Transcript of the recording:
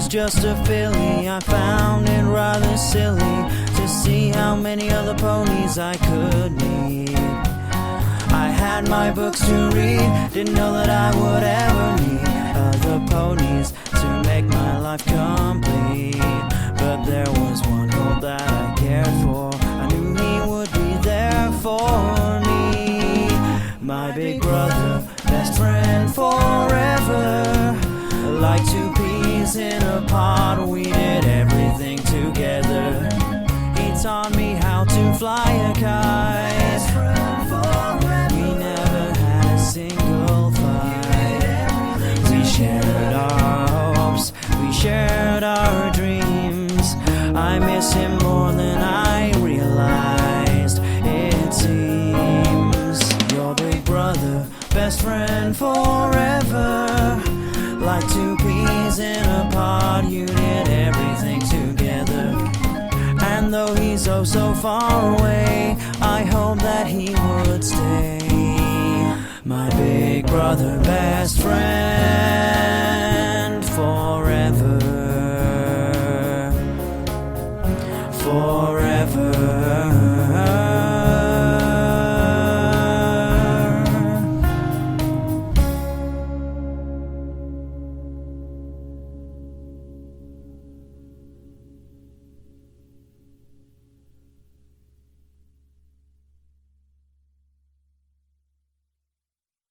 was just a filly. I found it rather silly to see how many other ponies I could meet. I had my books to read, didn't know that I would ever need other ponies to make my life complete. But there was one hope that I cared for. I knew he would be there for me. My big brother, best friend forever. Like two peas in a pod, we did everything together. He taught me how to fly a kite. We never had a single fight. We shared our hopes, we shared our dreams. I miss him more than I realized. It seems your big brother, best friend forever. Like two peas in a pod, you did everything together. And though he's oh so far away, I hope that he would stay. My big brother, best friend.